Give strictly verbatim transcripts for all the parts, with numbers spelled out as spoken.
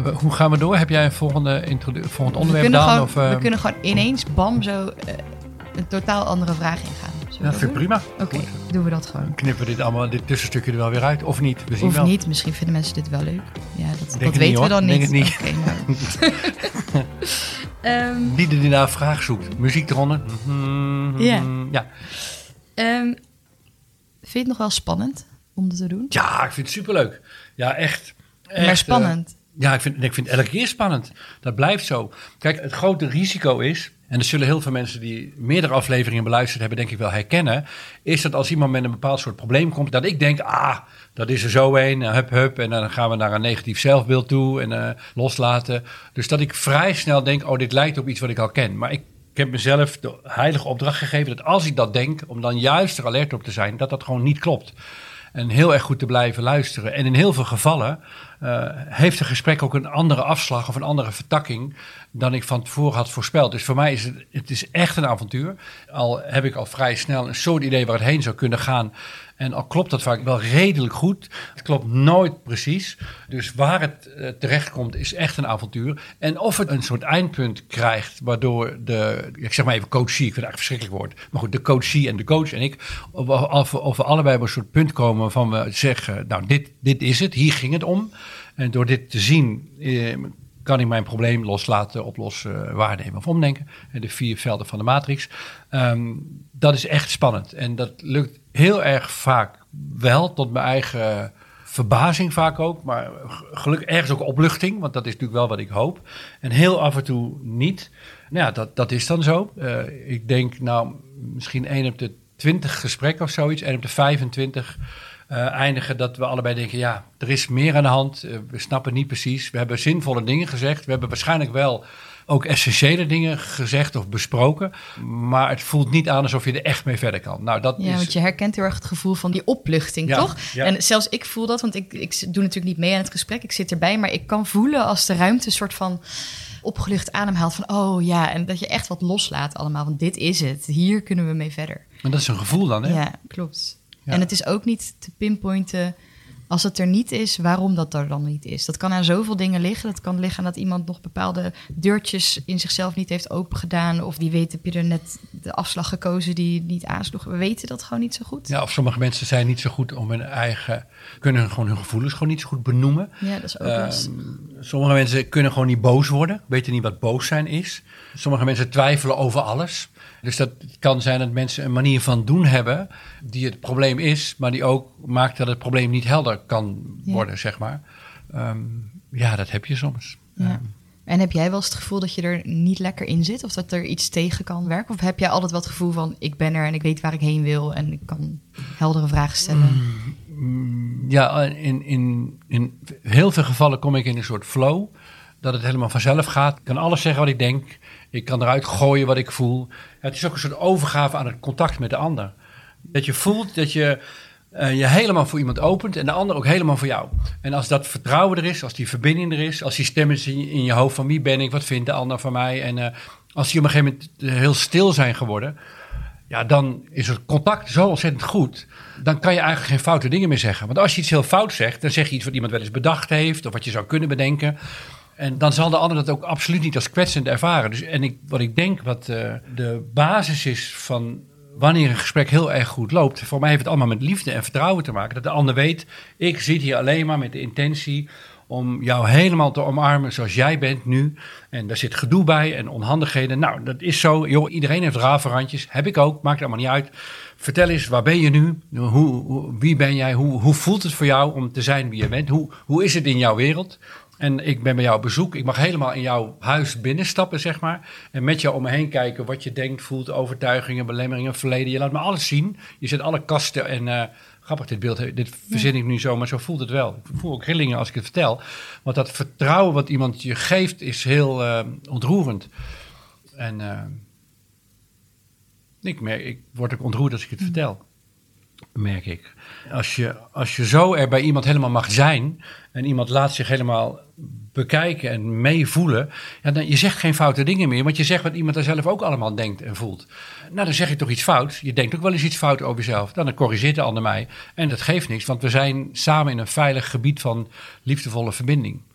hoe gaan we door? Heb jij een volgende introdu- volgend onderwerp we dan? Gewoon, of, uh... We kunnen gewoon ineens, bam, zo uh, een totaal andere vraag ingaan. Ja, dat vind ik prima. Oké, okay, doen we dat gewoon. Knippen we dit allemaal, dit tussenstukje er wel weer uit? Of niet? We zien of wel. niet, misschien vinden mensen dit wel leuk. Ja, dat, dat niet, weten hoor. we dan Denk niet. Het niet. Okay, nou. um, Wie die naar een vraag zoekt. Muziek eronder. Mm-hmm. Yeah. Ja. Um, vind je het nog wel spannend om dat te doen? Ja, ik vind het superleuk. Ja, echt. echt maar spannend? Uh, ja, ik vind, ik vind het elke keer spannend. Dat blijft zo. Kijk, het grote risico is... en dat zullen heel veel mensen die meerdere afleveringen beluisterd hebben... denk ik wel herkennen... is dat als iemand met een bepaald soort probleem komt... dat ik denk, ah, dat is er zo een, hup, hup... en dan gaan we naar een negatief zelfbeeld toe en uh, loslaten. Dus dat ik vrij snel denk, oh, dit lijkt op iets wat ik al ken. Maar ik, ik heb mezelf de heilige opdracht gegeven... dat als ik dat denk, om dan juist er alert op te zijn... dat dat gewoon niet klopt. En heel erg goed te blijven luisteren. En in heel veel gevallen uh, heeft een gesprek ook een andere afslag of een andere vertakking dan ik van tevoren had voorspeld. Dus voor mij is het, het is echt een avontuur. Al heb ik al vrij snel een soort idee waar het heen zou kunnen gaan. En al klopt dat vaak wel redelijk goed. Het klopt nooit precies. Dus waar het uh, terecht komt is echt een avontuur. En of het een soort eindpunt krijgt waardoor de, ik zeg maar even coachie, ik vind het eigenlijk een verschrikkelijk woord. Maar goed, de coachie en de coach en ik, of, of, of we allebei op een soort punt komen van we zeggen, nou dit, dit is het, hier ging het om. En door dit te zien eh, kan ik mijn probleem loslaten, oplossen, waarnemen of omdenken. De vier velden van de matrix. Um, dat is echt spannend. En dat lukt heel erg vaak wel, tot mijn eigen verbazing vaak ook. Maar gelukkig ergens ook opluchting, want dat is natuurlijk wel wat ik hoop. En heel af en toe niet. Nou ja, dat, dat is dan zo. Uh, ik denk nou misschien één op de twintig gesprekken of zoiets. één op de vijfentwintig uh, eindigen dat we allebei denken, ja, er is meer aan de hand. Uh, we snappen niet precies. We hebben zinvolle dingen gezegd. We hebben waarschijnlijk wel ook essentiële dingen gezegd of besproken. Maar het voelt niet aan alsof je er echt mee verder kan. Nou, dat ja, is... want je herkent heel erg het gevoel van die opluchting, ja, toch? Ja. En zelfs ik voel dat, want ik, ik doe natuurlijk niet mee aan het gesprek. Ik zit erbij, maar ik kan voelen als de ruimte een soort van opgelucht ademhaalt van, oh ja, en dat je echt wat loslaat allemaal. Want dit is het. Hier kunnen we mee verder. En dat is een gevoel dan, hè? Ja, klopt. Ja. En het is ook niet te pinpointen, als het er niet is, waarom dat er dan niet is. Dat kan aan zoveel dingen liggen. Dat kan liggen aan dat iemand nog bepaalde deurtjes in zichzelf niet heeft opengedaan. Of die weet, heb je er net de afslag gekozen die niet aansloeg. We weten dat gewoon niet zo goed. Ja, of sommige mensen zijn niet zo goed om hun eigen, kunnen gewoon hun gevoelens gewoon niet zo goed benoemen. Ja, dat is ook uh, lastig. Sommige mensen kunnen gewoon niet boos worden, weten niet wat boos zijn is. Sommige mensen twijfelen over alles. Dus dat kan zijn dat mensen een manier van doen hebben die het probleem is, maar die ook maakt dat het probleem niet helder kan worden, ja. zeg maar. Um, ja, dat heb je soms. Ja. Um, en heb jij wel eens het gevoel dat je er niet lekker in zit? Of dat er iets tegen kan werken? Of heb jij altijd wel het gevoel van, ik ben er en ik weet waar ik heen wil en ik kan heldere vragen stellen? Mm, ja, in, in, in heel veel gevallen kom ik in een soort flow, dat het helemaal vanzelf gaat. Ik kan alles zeggen wat ik denk. Ik kan eruit gooien wat ik voel. Ja, het is ook een soort overgave aan het contact met de ander. Dat je voelt dat je uh, je helemaal voor iemand opent en de ander ook helemaal voor jou. En als dat vertrouwen er is, als die verbinding er is, als die stem is in je, in je hoofd van wie ben ik, wat vindt de ander van mij. En uh, als die op een gegeven moment heel stil zijn geworden, ja, dan is het contact zo ontzettend goed. Dan kan je eigenlijk geen foute dingen meer zeggen. Want als je iets heel fout zegt, dan zeg je iets wat iemand wel eens bedacht heeft of wat je zou kunnen bedenken. En dan zal de ander dat ook absoluut niet als kwetsend ervaren. Dus, en ik, wat ik denk, wat uh, de basis is van wanneer een gesprek heel erg goed loopt. Voor mij heeft het allemaal met liefde en vertrouwen te maken. Dat de ander weet, ik zit hier alleen maar met de intentie om jou helemaal te omarmen zoals jij bent nu. En daar zit gedoe bij en onhandigheden. Nou, dat is zo. Joh, iedereen heeft ravenrandjes. Heb ik ook, maakt allemaal niet uit. Vertel eens, waar ben je nu? Hoe, hoe, wie ben jij? Hoe, hoe voelt het voor jou om te zijn wie je bent? Hoe, hoe is het in jouw wereld? En ik ben bij jou op bezoek. Ik mag helemaal in jouw huis binnenstappen, zeg maar. En met jou om me heen kijken wat je denkt, voelt, overtuigingen, belemmeringen, verleden. Je laat me alles zien. Je zet alle kasten en uh, grappig dit beeld. Dit verzin ik nu zo, maar zo voelt het wel. Ik voel ook rillingen als ik het vertel. Want dat vertrouwen wat iemand je geeft is heel uh, ontroerend. En uh, ik, merk, ik word ook ontroerd als ik het vertel. Merk ik. Als je, als je zo er bij iemand helemaal mag zijn en iemand laat zich helemaal bekijken en meevoelen, ja, dan, je zegt geen foute dingen meer, want je zegt wat iemand daar zelf ook allemaal denkt en voelt. Nou, dan zeg je toch iets fouts. Je denkt ook wel eens iets fout over jezelf. Dan corrigeert de ander mij. En dat geeft niks, want we zijn samen in een veilig gebied van liefdevolle verbinding.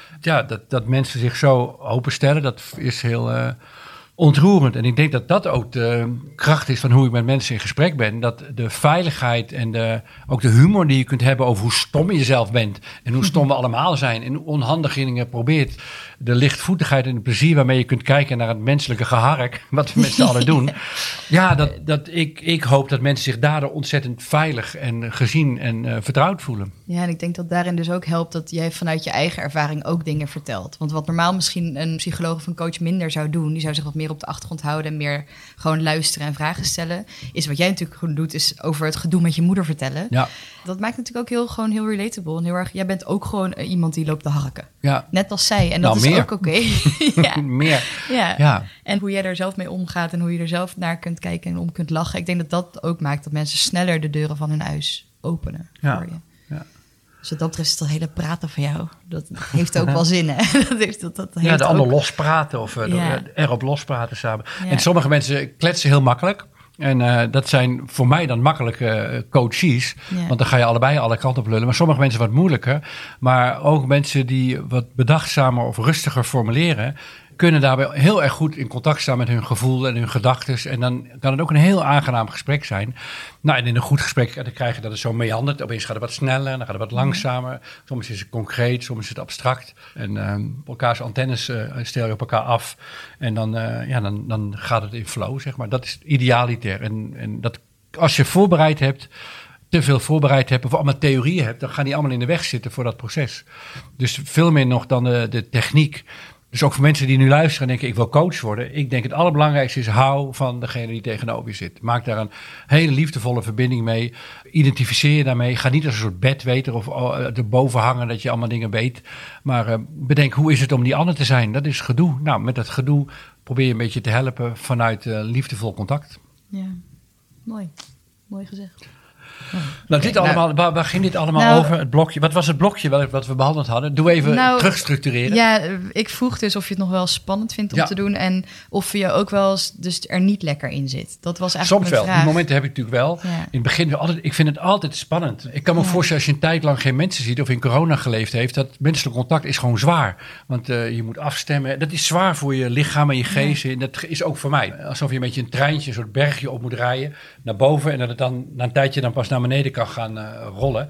Ja, dat, dat mensen zich zo openstellen, dat is heel uh, ontroerend. En ik denk dat dat ook de kracht is van hoe ik met mensen in gesprek ben. Dat de veiligheid en de, ook de humor die je kunt hebben over hoe stom je zelf bent. En hoe stom we allemaal zijn. En hoe onhandig je dingen probeert. De lichtvoetigheid en het plezier waarmee je kunt kijken naar het menselijke gehark. Wat we met z'n allen doen. Ja, dat, dat ik, ik hoop dat mensen zich daardoor ontzettend veilig en gezien en uh, vertrouwd voelen. Ja, en ik denk dat daarin dus ook helpt dat jij vanuit je eigen ervaring ook dingen vertelt. Want wat normaal misschien een psycholoog of een coach minder zou doen, die zou zich wat meer op de achtergrond houden en meer gewoon luisteren en vragen stellen. Is wat jij natuurlijk gewoon doet, is over het gedoe met je moeder vertellen. Ja. Dat maakt natuurlijk ook heel, gewoon heel relatable. En heel erg, jij bent ook gewoon uh, iemand die loopt te harken. Ja. Net als zij. En dat nou, is meer. ook oké. Okay. ja. meer. Ja. ja. En hoe jij er zelf mee omgaat en hoe je er zelf naar kunt kijken en om kunt lachen. Ik denk dat dat ook maakt dat mensen sneller de deuren van hun huis openen ja. voor je. Ja. Dus wat dat betreft is dat hele praten van jou. Dat heeft ook wel zin, hè? Dat heeft, dat, dat heeft ja, de ook... ander lospraten of uh, ja. erop lospraten samen. Ja. En sommige mensen kletsen heel makkelijk. En uh, dat zijn voor mij dan makkelijke uh, coaches. Ja. Want dan ga je allebei alle kanten op lullen. Maar sommige mensen wat moeilijker. Maar ook mensen die wat bedachtzamer of rustiger formuleren, kunnen daarbij heel erg goed in contact staan met hun gevoel en hun gedachten. En dan kan het ook een heel aangenaam gesprek zijn. Nou, en in een goed gesprek dan krijg je dat het zo meandert. Opeens gaat het wat sneller, dan gaat het wat langzamer. Soms is het concreet, soms is het abstract. En uh, elkaars antennes uh, stel je op elkaar af. En dan, uh, ja, dan, dan gaat het in flow, zeg maar. Dat is idealiter. En, en dat, als je voorbereid hebt, te veel voorbereid hebt of allemaal theorieën hebt, dan gaan die allemaal in de weg zitten voor dat proces. Dus veel meer nog dan de, de techniek. Dus ook voor mensen die nu luisteren en denken, ik wil coach worden. Ik denk het allerbelangrijkste is, hou van degene die tegenover je zit. Maak daar een hele liefdevolle verbinding mee. Identificeer je daarmee. Ga niet als een soort bedweter of uh, erboven hangen dat je allemaal dingen weet. Maar uh, bedenk, hoe is het om die ander te zijn? Dat is gedoe. Nou, met dat gedoe probeer je een beetje te helpen vanuit uh, liefdevol contact. Ja, mooi. Mooi gezegd. Oh. Nou, dit okay, allemaal, nou, waar, waar ging dit allemaal nou, over? Het blokje. Wat was het blokje wat, wat we behandeld hadden? Doe even nou, terugstructureren. Ja, ik vroeg dus of je het nog wel spannend vindt om ja. te doen. En of je ook wel eens dus er niet lekker in zit. Dat was eigenlijk Soms mijn wel. vraag. Die momenten heb ik natuurlijk wel. Ja. In het begin, altijd, ik vind het altijd spannend. Ik kan me ja. voorstellen als je een tijd lang geen mensen ziet of in corona geleefd heeft, dat menselijk contact is gewoon zwaar. Want uh, je moet afstemmen. Dat is zwaar voor je lichaam en je geest. Ja. En dat is ook voor mij. Alsof je een beetje een treintje, een soort bergje op moet rijden naar boven. En dat het dan na een tijdje dan pas naar beneden kan gaan Uh, rollen.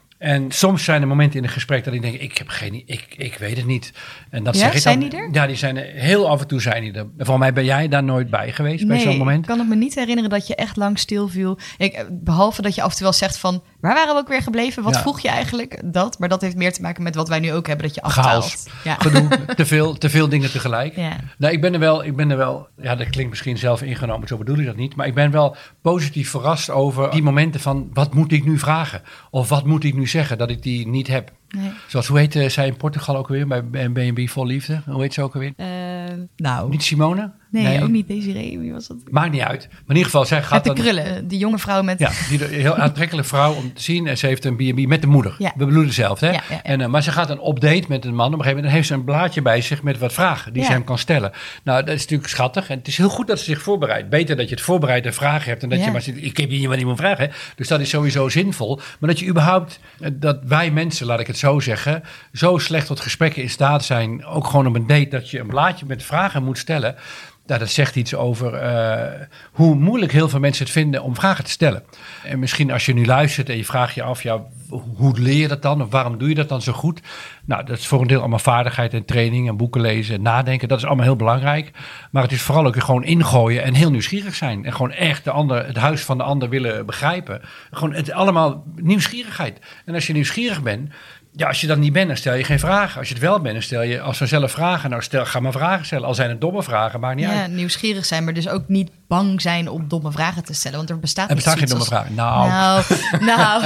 En soms zijn er momenten in een gesprek dat ik denk, ik heb geen, ik, ik weet het niet. En dat ja, zeg ik zijn dan, die er? Ja, die zijn er. Heel af en toe zijn die er. Volgens mij ben jij daar nooit bij geweest nee, bij zo'n moment. Ik kan het me niet herinneren dat je echt lang stil viel. Ik, behalve dat je af en toe wel zegt van, waar waren we ook weer gebleven? Wat ja. vroeg je eigenlijk? Dat, maar dat heeft meer te maken met wat wij nu ook hebben, dat je aftaalt. Ja. Gedoe, te veel, te veel dingen tegelijk. Ja. Nou, ik ben er wel, ik ben er wel, ja, dat klinkt misschien zelf ingenomen, zo bedoel ik dat niet. Maar ik ben wel positief verrast over die momenten van, wat moet ik nu vragen? Of wat moet ik nu zeggen, dat ik die niet heb. Nee. Zoals, hoe heet uh, zij in Portugal ook weer, bij B en B Vol Liefde? Hoe heet ze ook alweer? Uh, nou. Niet Simone? Nee, nee, ook niet Desiree. Wie was dat? Maakt niet uit. Maar in ieder geval, zij gaat met de dan, krullen, die jonge vrouw met... Ja, die een heel aantrekkelijke vrouw om te zien. En ze heeft een B en B met de moeder. Ja. We bedoelen hetzelfde, hè? Ja, ja, ja. En, uh, maar ze gaat een op date met een man. Op een gegeven moment heeft ze een blaadje bij zich met wat vragen die ja. ze hem kan stellen. Nou, dat is natuurlijk schattig. En het is heel goed dat ze zich voorbereidt. Beter dat je het voorbereidt en vragen hebt. En dat ja. je maar zit, ik heb hier wat iemand vragen. Hè? Dus dat is sowieso zinvol. Maar dat je überhaupt, dat wij mensen, laat ik het zo zeggen, zo slecht tot gesprekken in staat zijn, ook gewoon op een date, dat je een blaadje met vragen moet stellen. Nou, dat zegt iets over uh, hoe moeilijk heel veel mensen het vinden om vragen te stellen. En misschien als je nu luistert en je vraagt je af, ja, hoe leer je dat dan? Of waarom doe je dat dan zo goed? Nou, dat is voor een deel allemaal vaardigheid en training en boeken lezen en nadenken. Dat is allemaal heel belangrijk. Maar het is vooral ook gewoon ingooien en heel nieuwsgierig zijn. En gewoon echt de ander, het huis van de ander willen begrijpen. Gewoon het allemaal nieuwsgierigheid. En als je nieuwsgierig bent, ja, als je dat niet bent, dan stel je geen vragen. Als je het wel bent, dan stel je als vanzelf vragen. Nou, stel, ga maar vragen stellen. Al zijn het domme vragen, maakt niet ja, uit. Nieuwsgierig zijn, maar dus ook niet bang zijn om domme vragen te stellen. Want er bestaat, er bestaat geen domme als... vragen. Nou, nou, nou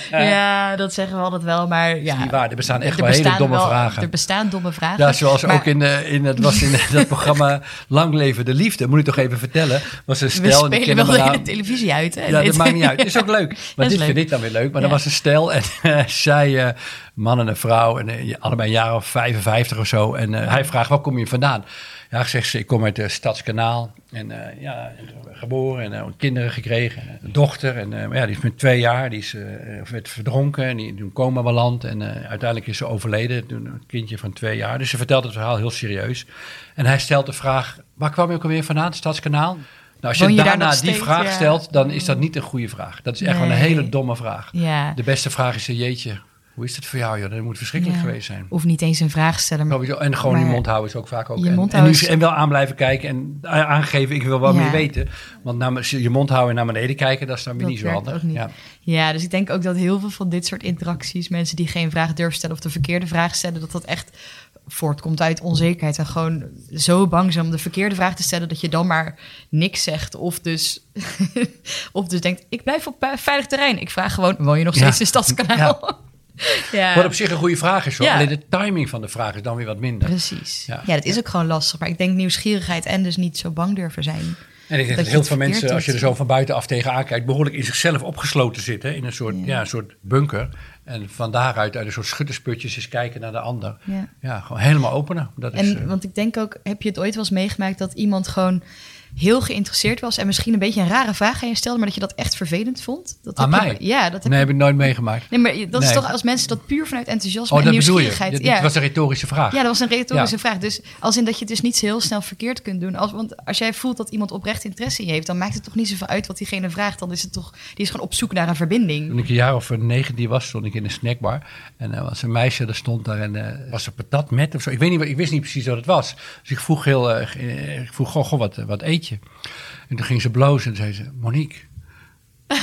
ja, dat zeggen we altijd wel. Maar ja, dat is niet waar. Er bestaan echt er wel bestaan hele domme wel, vragen. Er bestaan domme vragen. Ja, zoals maar... ook in, de, in, het, was in dat programma Lang Leven de Liefde. Moet ik toch even vertellen. Was een stel, we spelen wel in de televisie uit. Hè? Ja, dat maakt niet uit. Het is ook leuk. Maar dit leuk. vind ik dan weer leuk. Maar ja. er was een stel en uh, zij... Uh, man en een vrouw. En uh, allebei een jaar of vijfenvijftig of zo. En uh, hij vraagt, waar kom je vandaan? Ja, zegt ze, ik kom uit het Stadskanaal. En uh, ja, geboren en uh, kinderen gekregen. Een dochter. En uh, ja, die is met twee jaar. Die is, uh, werd verdronken. En die toen coma beland. En uh, uiteindelijk is ze overleden. Toen een kindje van twee jaar. Dus ze vertelt het verhaal heel serieus. En hij stelt de vraag, waar kwam je ook alweer vandaan? Stadskanaal? Nou, als je, je daarna die steeds, vraag ja. stelt, dan is dat niet een goede vraag. Dat is echt nee. wel een hele domme vraag. Ja. De beste vraag is, jeetje, hoe is het voor jou? Joh? Dat moet verschrikkelijk ja. geweest zijn. Of niet eens een vraag stellen. Maar, en gewoon je mond houden is ook vaak ook. Je en, en, nu, en wel aan blijven kijken en aangeven, ik wil wel ja. meer weten. Want naar, je mond houden en naar beneden kijken, dat is dan weer niet zo handig. Niet. Ja. ja, dus ik denk ook dat heel veel van dit soort interacties, mensen die geen vraag durven stellen of de verkeerde vraag stellen, dat dat echt voortkomt uit onzekerheid en gewoon zo bang zijn om de verkeerde vraag te stellen dat je dan maar niks zegt of dus, of dus denkt, ik blijf op veilig terrein. Ik vraag gewoon, woon je nog steeds ja. in Stadskanaal? Ja. Ja. Wat op zich een goede vraag is hoor. Ja. Alleen de timing van de vraag is dan weer wat minder. Precies. Ja, ja dat is ook gewoon lastig. Maar ik denk nieuwsgierigheid en dus niet zo bang durven zijn. En ik denk dat, dat heel veel mensen, als je er zo van buitenaf tegenaan kijkt, behoorlijk in zichzelf opgesloten zitten. In een soort, ja. Ja, een soort bunker. En van daaruit uit een soort schuttersputjes eens kijken naar de ander. Ja, ja gewoon helemaal openen. Dat en, is, uh... Want ik denk ook, heb je het ooit wel eens meegemaakt dat iemand gewoon heel geïnteresseerd was en misschien een beetje een rare vraag aan je stelde, maar dat je dat echt vervelend vond? Dat aan mij? Je, ja, dat heb nee, je... heb ik nooit meegemaakt. Nee, maar dat nee. is toch als mensen dat puur vanuit enthousiasme oh, en nieuwsgierigheid... Dat ja. was een retorische vraag. Ja, dat was een retorische ja. vraag. Dus als in dat je het dus niet zo heel snel verkeerd kunt doen. Als, want als jij voelt dat iemand oprecht interesse in je heeft, dan maakt het toch niet zoveel uit wat diegene vraagt. Dan is het toch, die is gewoon op zoek naar een verbinding. Toen ik een jaar of negentien was, stond ik in een snackbar. En er uh, was een meisje, dat stond daar en uh, was er patat met of zo. Ik weet niet, ik wist niet precies wat het was. Dus ik vroeg heel, uh, ik vroeg, goh, goh wat, wat eet je? En toen ging ze blozen en zei ze, Monique. uh,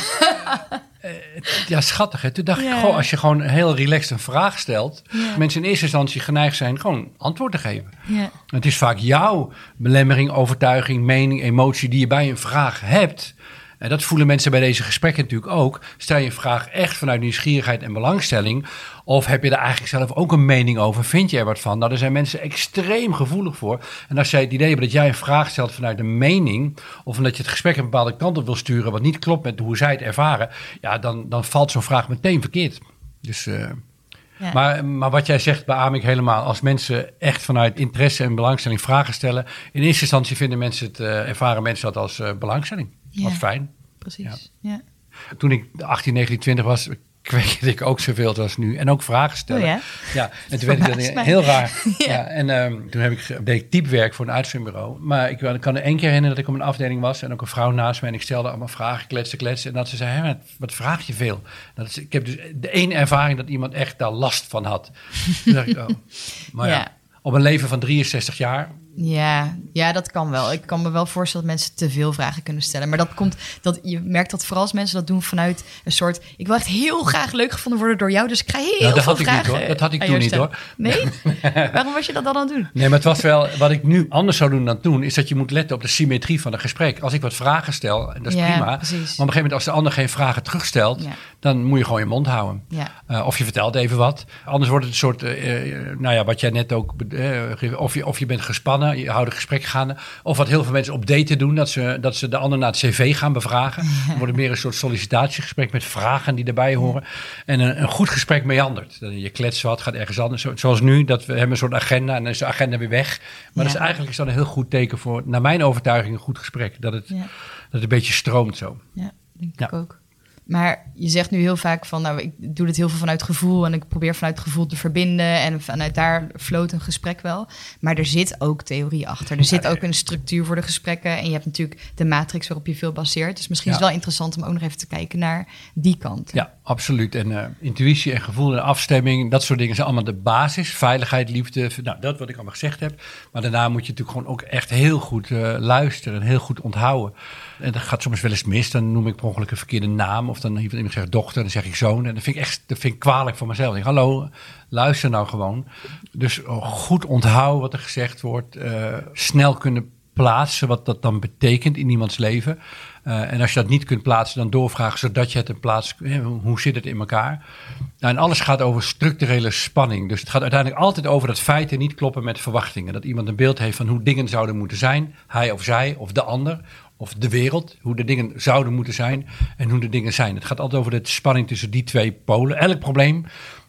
ja, schattig hè. Toen dacht yeah. ik, goh, als je gewoon heel relaxed een vraag stelt, yeah. mensen in eerste instantie geneigd zijn gewoon antwoord te geven. Yeah. Het is vaak jouw belemmering, overtuiging, mening, emotie die je bij een vraag hebt. En dat voelen mensen bij deze gesprekken natuurlijk ook. Stel je een vraag echt vanuit nieuwsgierigheid en belangstelling, of heb je er eigenlijk zelf ook een mening over? Vind je er wat van? Nou, daar zijn mensen extreem gevoelig voor. En als jij het idee hebt dat jij een vraag stelt vanuit een mening, of omdat je het gesprek een bepaalde kant op wil sturen, wat niet klopt met hoe zij het ervaren, ja, dan, dan valt zo'n vraag meteen verkeerd. Dus, uh, ja. maar, maar wat jij zegt, beaam ik helemaal. Als mensen echt vanuit interesse en belangstelling vragen stellen, in eerste instantie vinden mensen het, uh, ervaren mensen dat als uh, belangstelling. Ja. Wat fijn. Precies, ja. ja. Toen ik achttien, negentien, twintig was, kweekte ik ook zoveel als nu. En ook vragen stellen. Oh ja? Ja, en toen werd ik dan heel raar. ja. Ja, en um, toen heb ik, deed ik typewerk voor een uitzendbureau. Maar ik, ik kan er één keer herinneren dat ik op een afdeling was en ook een vrouw naast mij. En ik stelde allemaal vragen, kletsen, kletsen. En dat ze zei, hé, wat, wat vraag je veel? Dat is, ik heb dus de ene ervaring dat iemand echt daar last van had. Toen dacht ik, oh. Maar ja. ja, op een leven van drieënzestig jaar... Ja, ja, dat kan wel. Ik kan me wel voorstellen dat mensen te veel vragen kunnen stellen. Maar dat komt, dat, je merkt dat vooral als mensen dat doen vanuit een soort, ik wil echt heel graag leuk gevonden worden door jou, dus ik ga heel nou, dat veel had ik vragen niet, hoor. Dat had ik toen niet hoor. Nee? Waarom was je dat dan aan het doen? Nee, maar het was wel, wat ik nu anders zou doen dan toen, is dat je moet letten op de symmetrie van een gesprek. Als ik wat vragen stel, en dat is ja, prima. Precies. Maar op een gegeven moment als de ander geen vragen terugstelt, ja. dan moet je gewoon je mond houden. Ja. Uh, of je vertelt even wat. Anders wordt het een soort, uh, nou ja, wat jij net ook, uh, of, je, of je bent gespannen, je houdt een gesprek gaan. Of wat heel veel mensen op daten doen, dat ze, dat ze de ander naar het cv gaan bevragen. Dan wordt het meer een soort sollicitatiegesprek met vragen die erbij horen. En een, een goed gesprek meandert. Je klets wat, gaat ergens anders. Zoals nu, dat we hebben een soort agenda en dan is de agenda weer weg. Maar ja. dat is eigenlijk is dat een heel goed teken voor, naar mijn overtuiging, een goed gesprek. Dat het, ja. dat het een beetje stroomt zo. Ja, denk ja. ik ook. Maar je zegt nu heel vaak van, nou, ik doe dit heel veel vanuit gevoel en ik probeer vanuit het gevoel te verbinden en vanuit daar floot een gesprek wel. Maar er zit ook theorie achter. Er zit ook een structuur voor de gesprekken en je hebt natuurlijk de matrix waarop je veel baseert. Dus misschien ja. is het wel interessant om ook nog even te kijken naar die kant. Ja, absoluut. En uh, intuïtie en gevoel en afstemming, dat soort dingen zijn allemaal de basis. Veiligheid, liefde, nou, dat wat ik allemaal gezegd heb. Maar daarna moet je natuurlijk gewoon ook echt heel goed uh, luisteren en heel goed onthouden. En dat gaat soms wel eens mis. Dan noem ik per ongeluk een verkeerde naam. Of dan heeft iemand zegt dochter, dan zeg ik zoon. En dat vind ik echt dat vind ik kwalijk voor mezelf. Ik denk, hallo, luister nou gewoon. Dus uh, goed onthouden wat er gezegd wordt. Uh, snel kunnen plaatsen wat dat dan betekent in iemands leven. Uh, en als je dat niet kunt plaatsen, dan doorvragen zodat je het in plaats... Eh, hoe zit het in elkaar? Nou, en alles gaat over structurele spanning. Dus het gaat uiteindelijk altijd over dat feiten niet kloppen met verwachtingen. Dat iemand een beeld heeft van hoe dingen zouden moeten zijn. Hij of zij of de ander. Of de wereld, hoe de dingen zouden moeten zijn en hoe de dingen zijn. Het gaat altijd over de spanning tussen die twee polen. Elk probleem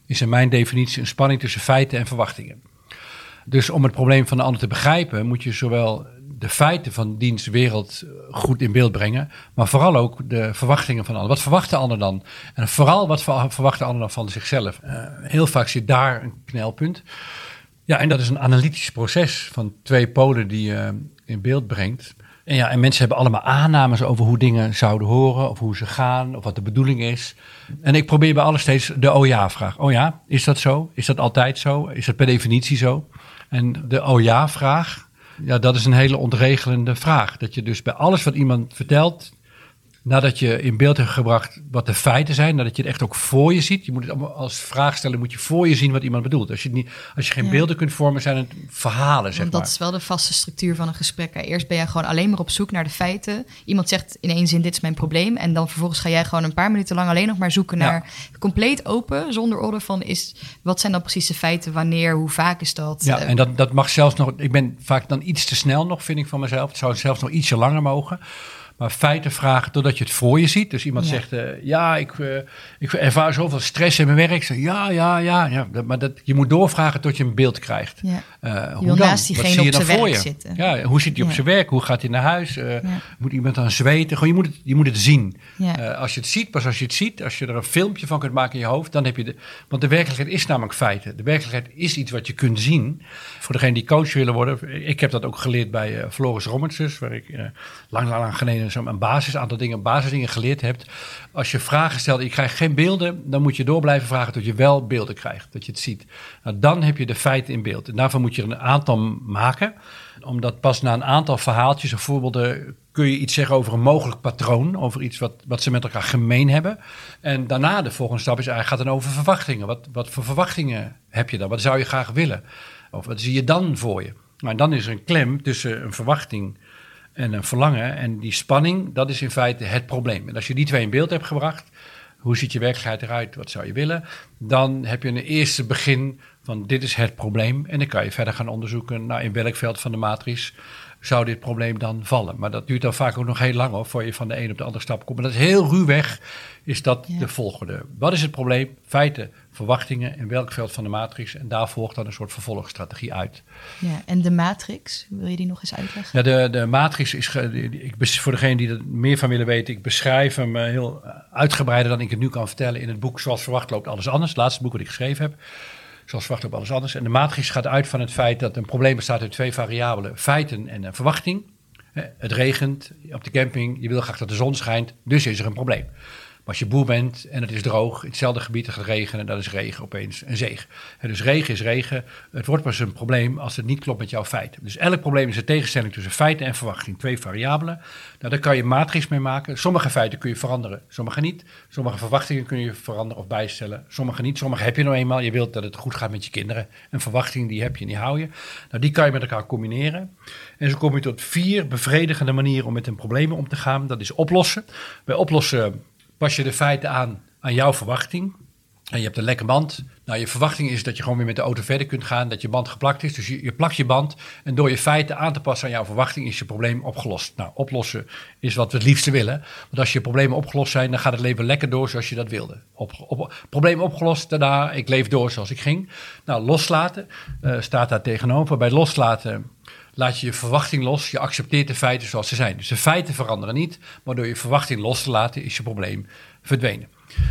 is in mijn definitie een spanning tussen feiten en verwachtingen. Dus om het probleem van de ander te begrijpen, moet je zowel de feiten van diens wereld goed in beeld brengen, maar vooral ook de verwachtingen van de ander. Wat verwacht de ander dan? En vooral wat verwacht de ander dan van zichzelf? Uh, heel vaak zit daar een knelpunt. Ja, en dat is een analytisch proces van twee polen die je in beeld brengt. En ja, en mensen hebben allemaal aannames over hoe dingen zouden horen, of hoe ze gaan, of wat de bedoeling is. En ik probeer bij alles steeds de oh ja-vraag. Oh ja, is dat zo? Is dat altijd zo? Is dat per definitie zo? En de oh ja-vraag, ja, dat is een hele ontregelende vraag. Dat je dus bij alles wat iemand vertelt, nadat je in beeld hebt gebracht wat de feiten zijn, nadat je het echt ook voor je ziet. Je moet het allemaal als vraag stellen, moet je voor je zien wat iemand bedoelt. Als je, het niet, als je geen ja. beelden kunt vormen, zijn het verhalen, zeg Want maar. Dat is wel de vaste structuur van een gesprek. Eerst ben je gewoon alleen maar op zoek naar de feiten. Iemand zegt in één zin, dit is mijn probleem. En dan vervolgens ga jij gewoon een paar minuten lang alleen nog maar zoeken naar ja. compleet open, zonder orde van, is, wat zijn dan precies de feiten, wanneer, hoe vaak is dat? Ja, uh, en dat, dat mag zelfs nog, ik ben vaak dan iets te snel nog, vind ik van mezelf. Het zou zelfs nog ietsje langer mogen. Maar feiten vragen totdat je het voor je ziet. Dus iemand ja. zegt, uh, ja, ik, uh, ik ervaar zoveel stress in mijn werk. Ik zeg, ja, ja, ja. ja dat, maar dat, je moet doorvragen tot je een beeld krijgt. Ja. Uh, je hoe wil dan? naast diegene op zijn werk zitten. Ja, hoe zit hij op ja. zijn werk? Hoe gaat hij naar huis? Uh, ja. Moet iemand aan zweten? Gewoon, je, moet het, je moet het zien. Ja. Uh, als je het ziet, pas als je het ziet, als je er een filmpje van kunt maken in je hoofd, dan heb je de... Want de werkelijkheid is namelijk feiten. De werkelijkheid is iets wat je kunt zien. Voor degene die coach willen worden. Ik heb dat ook geleerd bij uh, Floris Rommertsus, waar ik uh, lang, lang, lang geleden zo'n basis aantal dingen, basisdingen geleerd hebt. Als je vragen stelt en je krijgt geen beelden, dan moet je door blijven vragen tot je wel beelden krijgt, dat je het ziet. Nou, dan heb je de feiten in beeld. En daarvan moet je er een aantal maken, omdat pas na een aantal verhaaltjes of voorbeelden kun je iets zeggen over een mogelijk patroon, over iets wat, wat ze met elkaar gemeen hebben. En daarna de volgende stap is eigenlijk gaat dan over verwachtingen. Wat, wat voor verwachtingen heb je dan? Wat zou je graag willen? Of wat zie je dan voor je? Maar dan is er een klem tussen een verwachting en een verlangen. En die spanning, dat is in feite het probleem. En als je die twee in beeld hebt gebracht, hoe ziet je werkelijkheid eruit, wat zou je willen, dan heb je een eerste begin van dit is het probleem. En dan kan je verder gaan onderzoeken, nou, in welk veld van de matrix zou dit probleem dan vallen. Maar dat duurt dan vaak ook nog heel lang hoor, voor je van de een op de andere stap komt. Maar dat is heel ruwweg, is dat ja. de volgende. Wat is het probleem? Feiten, verwachtingen in welk veld van de matrix. En daar volgt dan een soort vervolgstrategie uit. Ja, en de matrix, wil je die nog eens uitleggen? Ja, de, de matrix is, ik, voor degenen die er meer van willen weten, ik beschrijf hem heel uitgebreider dan ik het nu kan vertellen in het boek Zoals Verwacht loopt alles anders. Het laatste boek wat ik geschreven heb. Zoals verwacht op alles anders. En de matrix gaat uit van het feit dat een probleem bestaat uit twee variabelen. Feiten en een verwachting. Het regent op de camping, je wil graag dat de zon schijnt, dus is er een probleem. Maar als je boer bent en het is droog, in hetzelfde gebied gaat regenen, dan is regen opeens een zegen. En dus regen is regen. Het wordt pas een probleem als het niet klopt met jouw feiten. Dus elk probleem is een tegenstelling tussen feiten en verwachting. Twee variabelen. Nou, daar kan je matrix mee maken. Sommige feiten kun je veranderen, sommige niet. Sommige verwachtingen kun je veranderen of bijstellen, sommige niet. Sommige heb je nou eenmaal. Je wilt dat het goed gaat met je kinderen. Een verwachting die heb je en die hou je. Nou, die kan je met elkaar combineren. En zo kom je tot vier bevredigende manieren om met een probleem om te gaan. Dat is oplossen. Bij oplossen pas je de feiten aan aan jouw verwachting. En je hebt een lekke band. Nou, je verwachting is dat je gewoon weer met de auto verder kunt gaan, dat je band geplakt is. Dus je, je plakt je band en door je feiten aan te passen aan jouw verwachting is je probleem opgelost. Nou, oplossen is wat we het liefste willen. Want als je problemen opgelost zijn, dan gaat het leven lekker door zoals je dat wilde. Op, op, probleem opgelost, daarna ik leef door zoals ik ging. Nou, loslaten uh, staat daar tegenover. Bij loslaten laat je je verwachting los. Je accepteert de feiten zoals ze zijn. Dus de feiten veranderen niet, maar door je verwachting los te laten is je probleem verdwenen.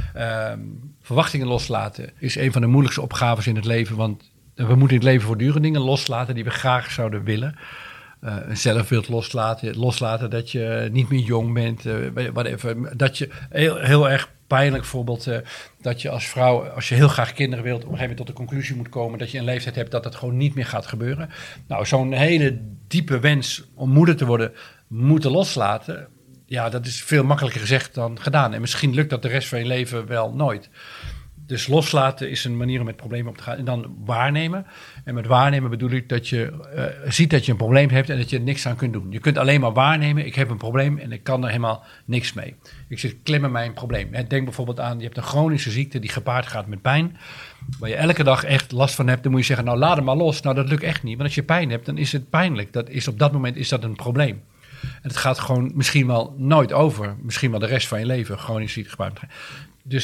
Um, verwachtingen loslaten is een van de moeilijkste opgaves in het leven, want we moeten in het leven voortdurend dingen loslaten die we graag zouden willen. Uh, een zelfbeeld loslaten, loslaten dat je niet meer jong bent, uh, whatever, dat je heel, heel erg pijnlijk voorbeeld, uh, dat je als vrouw, als je heel graag kinderen wilt, op een gegeven moment tot de conclusie moet komen dat je een leeftijd hebt dat dat gewoon niet meer gaat gebeuren. Nou, zo'n hele diepe wens om moeder te worden, moeten loslaten. Ja, dat is veel makkelijker gezegd dan gedaan. En misschien lukt dat de rest van je leven wel nooit. Dus loslaten is een manier om met problemen op te gaan. En dan waarnemen. En met waarnemen bedoel ik dat je uh, ziet dat je een probleem hebt en dat je er niks aan kunt doen. Je kunt alleen maar waarnemen, ik heb een probleem en ik kan er helemaal niks mee. Ik zit klem in mijn probleem. Denk bijvoorbeeld aan, je hebt een chronische ziekte die gepaard gaat met pijn. Waar je elke dag echt last van hebt, dan moet je zeggen, nou laat hem maar los. Nou, dat lukt echt niet. Want als je pijn hebt, dan is het pijnlijk. Dat is, op dat moment is dat een probleem. En het gaat gewoon misschien wel nooit over. Misschien wel de rest van je leven. Chronisch ziekte gepaard. Dus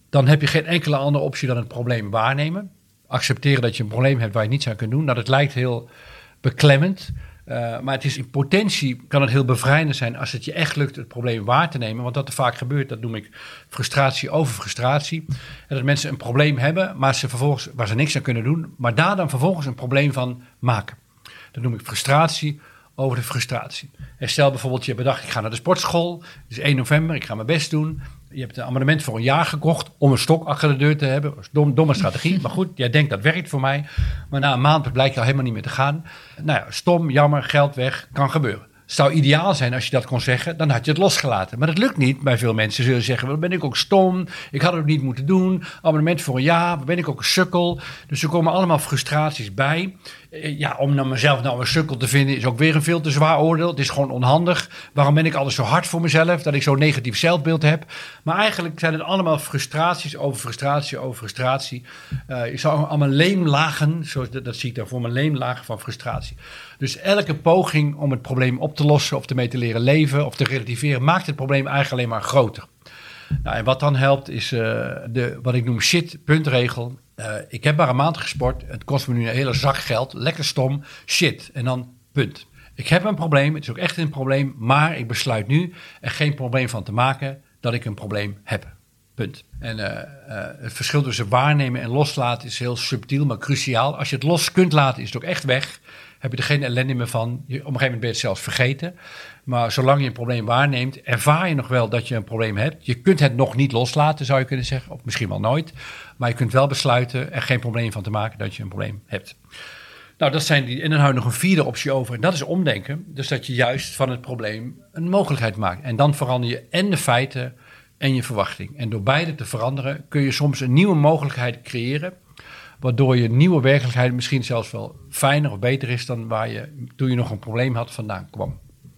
dan heb je geen enkele andere optie dan het probleem waarnemen. Accepteren dat je een probleem hebt waar je niets aan kunt doen. Nou, dat lijkt heel beklemmend. Uh, maar het is in potentie kan het heel bevrijdend zijn als het je echt lukt het probleem waar te nemen. Want dat er vaak gebeurt, dat noem ik frustratie over frustratie. En dat mensen een probleem hebben, maar ze vervolgens, waar ze niks aan kunnen doen. Maar daar dan vervolgens een probleem van maken. Dat noem ik frustratie over de frustratie. En stel bijvoorbeeld, je bedacht, ik ga naar de sportschool. Het is één november, ik ga mijn best doen. Je hebt een abonnement voor een jaar gekocht om een stok achter de deur te hebben. Dat is dom, domme strategie. Maar goed, jij denkt dat werkt voor mij. Maar na een maand blijkt je al helemaal niet meer te gaan. Nou ja, stom, jammer, geld weg, kan gebeuren. Het zou ideaal zijn als je dat kon zeggen, dan had je het losgelaten. Maar dat lukt niet bij veel mensen. Ze zullen zeggen, dan ben ik ook stom, ik had het niet moeten doen. Abonnement voor een jaar, ben ik ook een sukkel. Dus er komen allemaal frustraties bij. Ja, om nou mezelf nou een sukkel te vinden is ook weer een veel te zwaar oordeel. Het is gewoon onhandig. Waarom ben ik altijd zo hard voor mezelf, dat ik zo'n negatief zelfbeeld heb? Maar eigenlijk zijn het allemaal frustraties over frustratie over frustratie. Uh, je zou allemaal leemlagen, zoals dat, dat zie ik daar voor me, leemlagen van frustratie. Dus elke poging om het probleem op te lossen of ermee te leren leven of te relativeren, maakt het probleem eigenlijk alleen maar groter. Nou, en wat dan helpt is uh, de, wat ik noem shit-puntregel. Uh, ik heb maar een maand gesport. Het kost me nu een hele zak geld. Lekker stom. Shit. En dan punt. Ik heb een probleem. Het is ook echt een probleem. Maar ik besluit nu er geen probleem van te maken dat ik een probleem heb. Punt. En uh, uh, het verschil tussen waarnemen en loslaten is heel subtiel, maar cruciaal. Als je het los kunt laten, is het ook echt weg. Heb je er geen ellende meer van. Je, op een gegeven moment ben je het zelfs vergeten. Maar zolang je een probleem waarneemt, ervaar je nog wel dat je een probleem hebt. Je kunt het nog niet loslaten, zou je kunnen zeggen. Of misschien wel nooit. Maar je kunt wel besluiten er geen probleem van te maken dat je een probleem hebt. Nou, dat zijn die. En dan hou je nog een vierde optie over. En dat is omdenken. Dus dat je juist van het probleem een mogelijkheid maakt. En dan verander je en de feiten en je verwachting. En door beide te veranderen kun je soms een nieuwe mogelijkheid creëren, waardoor je nieuwe werkelijkheid misschien zelfs wel fijner of beter is dan waar je toen je nog een probleem had vandaan kwam.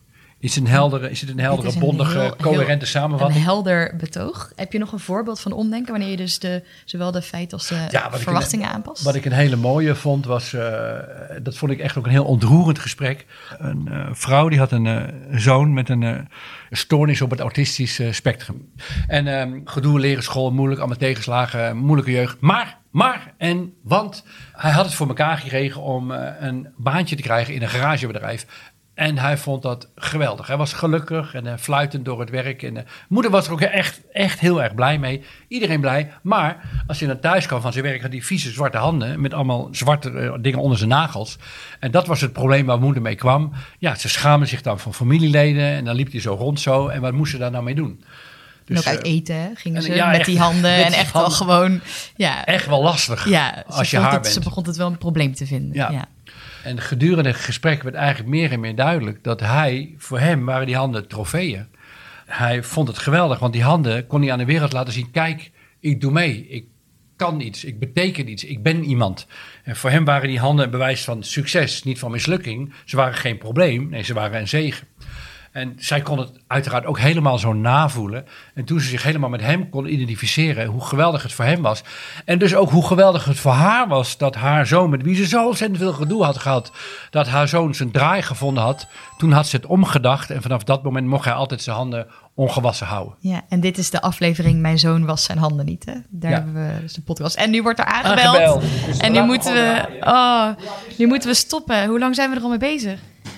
Is het een heldere, is het een heldere, het een bondige, heel, coherente heel, samenvatting? Een helder betoog. Heb je nog een voorbeeld van omdenken wanneer je dus de, zowel de feiten als de ja, verwachtingen een, aanpast? Wat ik een hele mooie vond was, uh, dat vond ik echt ook een heel ontroerend gesprek. Een uh, vrouw die had een uh, zoon met een uh, stoornis op het autistische spectrum. En uh, gedoe, leren, school, moeilijk, allemaal tegenslagen, moeilijke jeugd. Maar... Maar, en, want hij had het voor elkaar gekregen om uh, een baantje te krijgen in een garagebedrijf. En hij vond dat geweldig. Hij was gelukkig en uh, fluitend door het werk. En uh, moeder was er ook echt, echt heel erg blij mee. Iedereen blij. Maar als hij naar thuis kwam van zijn werk, had hij vieze zwarte handen met allemaal zwarte uh, dingen onder zijn nagels. En dat was het probleem waar moeder mee kwam. Ja, ze schaamde zich dan van familieleden en dan liep hij zo rond zo. En wat moest ze daar nou mee doen? Dus, en ook uit eten gingen en, ze ja, met echt, die handen met en echt handen. Wel gewoon... Ja, echt wel lastig ja, als je haar het, bent. Ze begon het wel een probleem te vinden. Ja. Ja. En gedurende het gesprek werd eigenlijk meer en meer duidelijk dat hij, voor hem waren die handen trofeeën. Hij vond het geweldig, want die handen kon hij aan de wereld laten zien. Kijk, ik doe mee, ik kan iets, ik beteken iets, ik ben iemand. En voor hem waren die handen een bewijs van succes, niet van mislukking. Ze waren geen probleem, nee, ze waren een zegen. En zij kon het uiteraard ook helemaal zo navoelen. En toen ze zich helemaal met hem kon identificeren, hoe geweldig het voor hem was. En dus ook hoe geweldig het voor haar was dat haar zoon, met wie ze zo ontzettend veel gedoe had gehad, dat haar zoon zijn draai gevonden had. Toen had ze het omgedacht en vanaf dat moment mocht hij altijd zijn handen ongewassen houden. Ja, en dit is de aflevering Mijn Zoon Was Zijn Handen Niet. Hè? Daar ja. hebben we dus de podcast. En nu wordt er aangebeld. aangebeld. Dus en nu moeten we, oh, nu moeten we stoppen. Hoe lang zijn we er al mee bezig?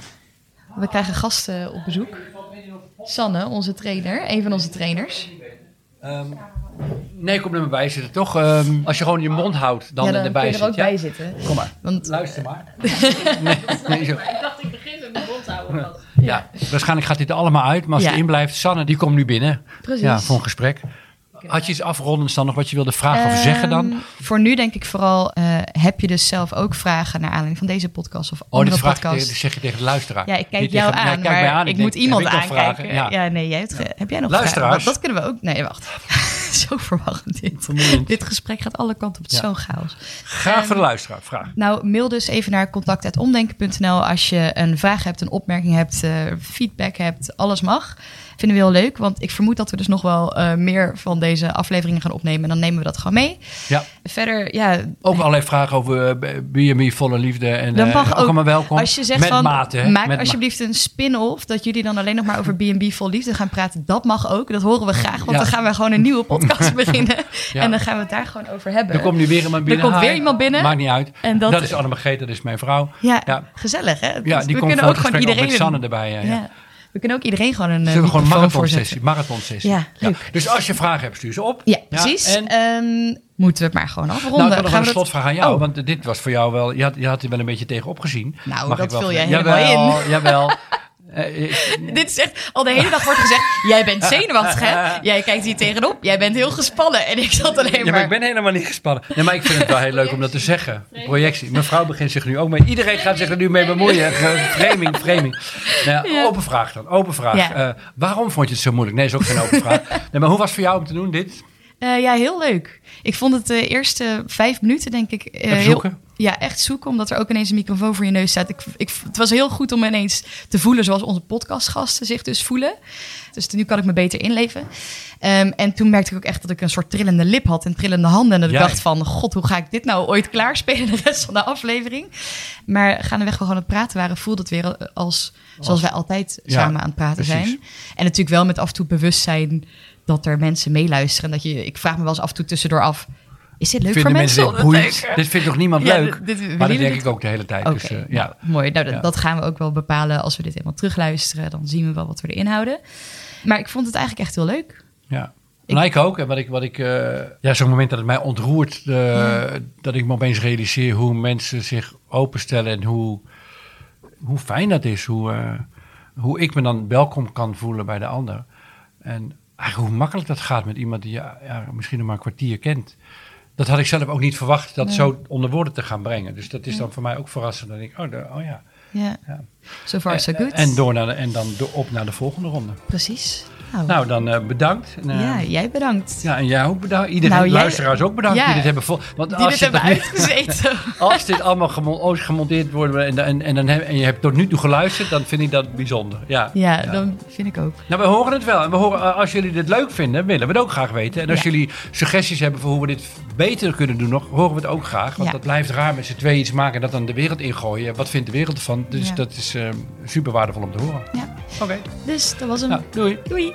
We krijgen gasten op bezoek. Sanne, onze trainer, een van onze trainers. Um, nee, kom er maar bij zitten, toch? Um, als je gewoon je mond houdt, dan, ja, dan erbij kun je er ook zit, bij ja? zitten. Kom maar, want, luister maar. nee, nee, zo. Ik dacht, ik begin met mijn mond houden. Ja. Ja, waarschijnlijk gaat dit er allemaal uit. Maar als ja. het in blijft, Sanne, die komt nu binnen. Precies. Ja, voor een gesprek. Had je iets afrondends dan nog wat je wilde vragen um, of zeggen dan? Voor nu denk ik vooral, uh, heb je dus zelf ook vragen naar aanleiding van deze podcast of andere oh, dit podcasts? Dat zeg je tegen de luisteraar. Ja, ik kijk Niet jou tegen, aan, ja, maar aan. ik, ik denk, moet iemand aankijken. Ja. ja, nee, jij hebt, ja. heb jij nog Luisteraars. vragen? Dat, dat kunnen we ook. Nee, wacht. Zo verwarrend dit. Dit gesprek gaat alle kanten op. Het is ja. zo'n chaos. Graag um, voor de luisteraar, vraag. Nou, mail dus even naar contact apenomdenken punt n l als je een vraag hebt, een opmerking hebt, uh, feedback hebt, alles mag. Vinden we heel leuk, want ik vermoed dat we dus nog wel uh, meer van deze afleveringen gaan opnemen. En dan nemen we dat gewoon mee. Ja. Verder, ja... Ook allerlei vragen over B en B Volle Liefde. En dan mag uh, ook allemaal welkom. Als je zegt met van, mate, hè? maak met alsjeblieft ma- een spin-off... dat jullie dan alleen nog maar over B en B Vol Liefde gaan praten. Dat mag ook, dat horen we graag. Want ja. dan gaan we gewoon een nieuwe podcast beginnen. Ja. En dan gaan we het daar gewoon over hebben. Er komt nu weer iemand binnen. Er komt weer iemand binnen. Maakt niet uit. En dat, dat is Anne-Margreet, dat is mijn vrouw. Ja, ja. gezellig hè? Ja, dus die we komt kunnen ook gewoon iedereen... met Sanne erbij. Ja. Ja. We kunnen ook iedereen gewoon een Zullen we gewoon een marathon sessie, marathon sessie. Ja, leuk. Ja. Dus als je vragen hebt, stuur ze op. Ja, precies. Ja, en um, moeten we het maar gewoon afronden. Nou, ik gaan we een slotvraag aan jou. Oh. Want dit was voor jou wel... Je had, je had er wel een beetje tegenop gezien. Nou, Mag dat ik wel vul jij jawel, helemaal in. Jawel, Dit is echt... Al de hele dag wordt gezegd... Jij bent zenuwachtig, hè? Jij kijkt hier tegenop. Jij bent heel gespannen. En ik zat alleen maar... Ja, maar ik ben helemaal niet gespannen. Nee, maar ik vind het wel heel leuk om dat te zeggen. Projectie. Mijn vrouw begint zich nu ook mee... Iedereen gaat zich er nu mee bemoeien. Framing, framing. Nou, ja. Open vraag dan. Open vraag. Ja. Uh, waarom vond je het zo moeilijk? Nee, is ook geen open vraag. Nee, maar hoe was het voor jou om te doen, dit? Uh, ja, heel leuk. Ik vond het de eerste vijf minuten, denk ik... Uh, Even zoeken? Heel, ja, echt zoeken, omdat er ook ineens een microfoon voor je neus staat. Ik, ik, het was heel goed om ineens te voelen zoals onze podcastgasten zich dus voelen. Dus nu kan ik me beter inleven. Um, en toen merkte ik ook echt dat ik een soort trillende lip had en trillende handen. En dat ik Jij. dacht van, god, hoe ga ik dit nou ooit klaarspelen de rest van de aflevering? Maar gaandeweg we gewoon aan het praten waren, voelde het weer als zoals als, wij altijd ja, samen aan het praten precies. zijn. En natuurlijk wel met af en toe bewustzijn dat er mensen meeluisteren. Dat je, ik vraag me wel eens af en toe tussendoor af... Is dit leuk Vinden voor mensen? mensen dit boeiend? Dit vindt toch niemand ja, leuk? Dit, dit, maar dat denk dit? ik ook de hele tijd. Okay, dus, uh, nou, ja. Mooi, nou, ja. dat, dat gaan we ook wel bepalen als we dit helemaal terugluisteren. Dan zien we wel wat we erin houden. Maar ik vond het eigenlijk echt heel leuk. Ja, ik, nou, ik ook. En wat ik, wat ik uh, ja, zo'n moment dat het mij ontroert, uh, ja. dat ik me opeens realiseer hoe mensen zich openstellen en hoe, hoe fijn dat is. Hoe, uh, hoe ik me dan welkom kan voelen bij de ander. En eigenlijk hoe makkelijk dat gaat met iemand die je ja, misschien nog maar een kwartier kent. Dat had ik zelf ook niet verwacht, dat nee. zo onder woorden te gaan brengen. Dus dat is dan voor mij ook verrassend. Dan denk ik, oh, de, oh ja. Ja, ja. So far so good. En, door naar de, en dan door op naar de volgende ronde. Precies. Nou, nou dan uh, bedankt. En, uh, ja, jij bedankt. Ja, en jij ook bedankt. Iedereen, nou, luisteraars jij, ook bedankt ja, die dit hebben vol. Want die als dit hebben uitgezeten. Als dit allemaal gemo- gemonteerd wordt en, en, en, dan heb, en je hebt tot nu toe geluisterd, dan vind ik dat bijzonder. Ja, ja, ja. dan vind ik ook. Nou, we horen het wel. En we horen, als jullie dit leuk vinden, willen we het ook graag weten. En als ja. jullie suggesties hebben voor hoe we dit beter kunnen doen nog, horen we het ook graag. Want ja. dat blijft raar met z'n tweeën iets maken en dat dan de wereld ingooien. Wat vindt de wereld ervan? Dus ja. dat is uh, super waardevol om te horen. Ja. Oké. Okay. Dus dat was hem. Nou, doei. Doei.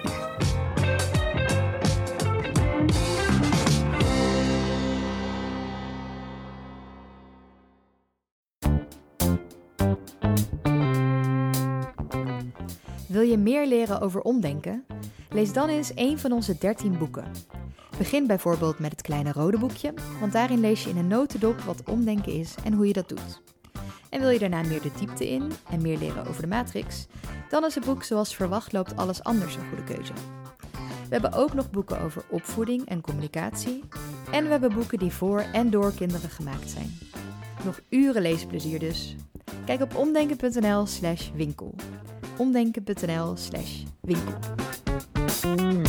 Wil je meer leren over omdenken? Lees dan eens een van onze dertien boeken. Begin bijvoorbeeld met het kleine rode boekje, want daarin lees je in een notendop wat omdenken is en hoe je dat doet. En wil je daarna meer de diepte in en meer leren over de matrix? Dan is het boek Zoals verwacht loopt alles anders een goede keuze. We hebben ook nog boeken over opvoeding en communicatie. En we hebben boeken die voor en door kinderen gemaakt zijn. Nog uren leesplezier dus. Kijk op omdenken.nl slash winkel. omdenken.nl slash winkel.